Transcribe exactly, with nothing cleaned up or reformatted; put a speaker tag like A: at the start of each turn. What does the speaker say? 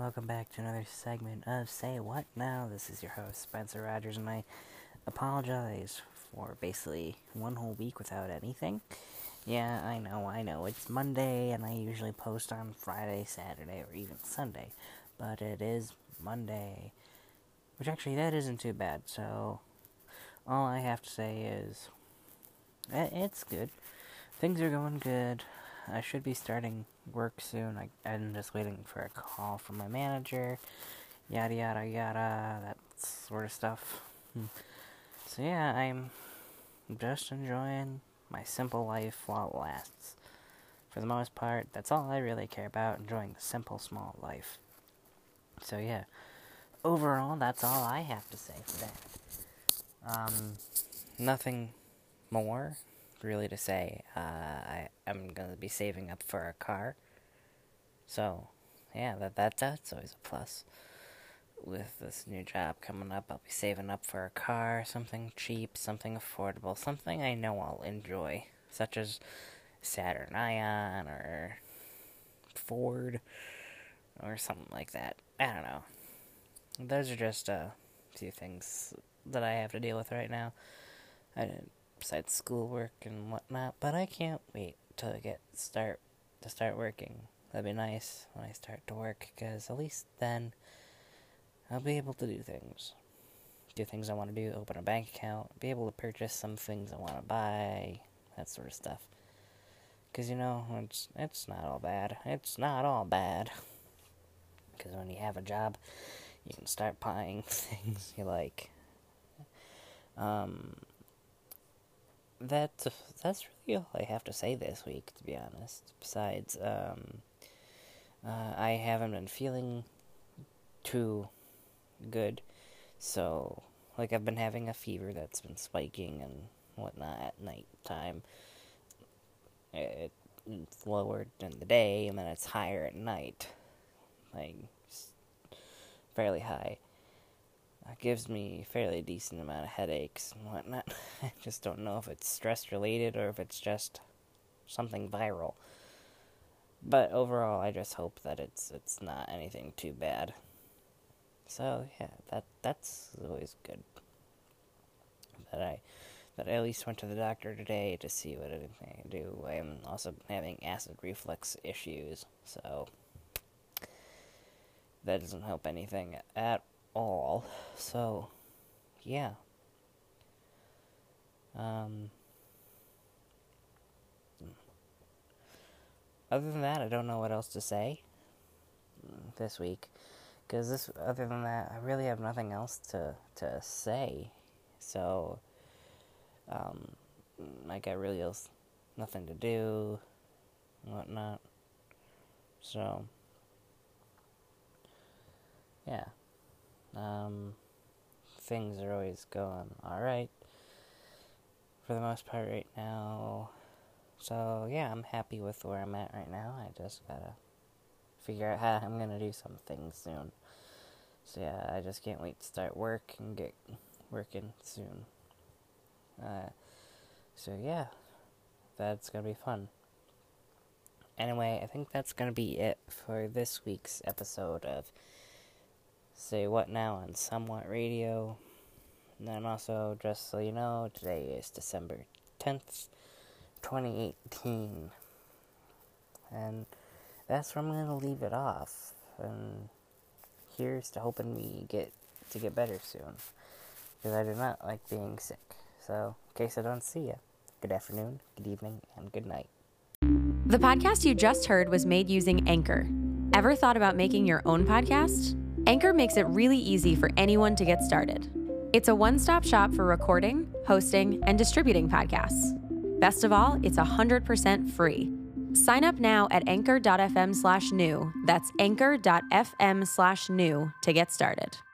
A: welcome back to another segment of Say What Now. This is your host, Spencer Rogers, and I apologize for basically one whole week without anything. Yeah, I know, I know, it's Monday, and I usually post on Friday, Saturday, or even Sunday, but it is Monday, which actually, that isn't too bad, so all I have to say is, it's good. Things are going good. I should be starting work soon. I, I'm just waiting for a call from my manager. Yada, yada, yada. That sort of stuff. So yeah, I'm just enjoying my simple life while it lasts. For the most part, that's all I really care about. Enjoying the simple, small life. So yeah. Overall, that's all I have to say for that. Um, nothing more really to say. Uh, I, I'm going to be saving up for a car. So, yeah, that, that that's always a plus. With this new job coming up, I'll be saving up for a car, something cheap, something affordable, something I know I'll enjoy, such as Saturn Ion or Ford or something like that. I don't know. Those are just a few things that I have to deal with right now. I didn't besides schoolwork and whatnot, but I can't wait to get start to start working. That'd be nice when I start to work, because at least then I'll be able to do things. Do things I want to do, open a bank account, be able to purchase some things I want to buy, that sort of stuff. Because, you know, it's, it's not all bad. It's not all bad. Because when you have a job, you can start buying things you like. Um... That, that's really all I have to say this week, to be honest. Besides, um, uh, I haven't been feeling too good, so, like, I've been having a fever that's been spiking and whatnot at night time. It, it's lowered in the day, and then it's higher at night, like, fairly high. It gives me a fairly decent amount of headaches and whatnot. I just don't know if it's stress-related or if it's just something viral. But overall, I just hope that it's it's not anything too bad. So, yeah, that that's always good. That I that I at least went to the doctor today to see what it can do. I'm also having acid reflux issues, so that doesn't help anything at all. So, yeah. Um, other than that, I don't know what else to say this week. Because this, other than that, I really have nothing else to, to say. So, um, I got really else, nothing to do, and whatnot. So, yeah. Um, things are always going alright, for the most part right now. So, yeah, I'm happy with where I'm at right now. I just gotta figure out how I'm gonna do some things soon. So, yeah, I just can't wait to start work and get working soon. Uh, so, yeah, that's gonna be fun. Anyway, I think that's gonna be it for this week's episode of Say What Now on Somewhat Radio. And then also, just so you know, today is December tenth, twenty eighteen. And that's where I'm going to leave it off. And here's to hoping we get to get better soon. Because I do not like being sick. So, in case I don't see you, good afternoon, good evening, and good night.
B: The podcast you just heard was made using Anchor. Ever thought about making your own podcast? Anchor makes it really easy for anyone to get started. It's a one-stop shop for recording, hosting, and distributing podcasts. Best of all, it's one hundred percent free. Sign up now at anchor.fm slash new. That's anchor.fm slash new to get started.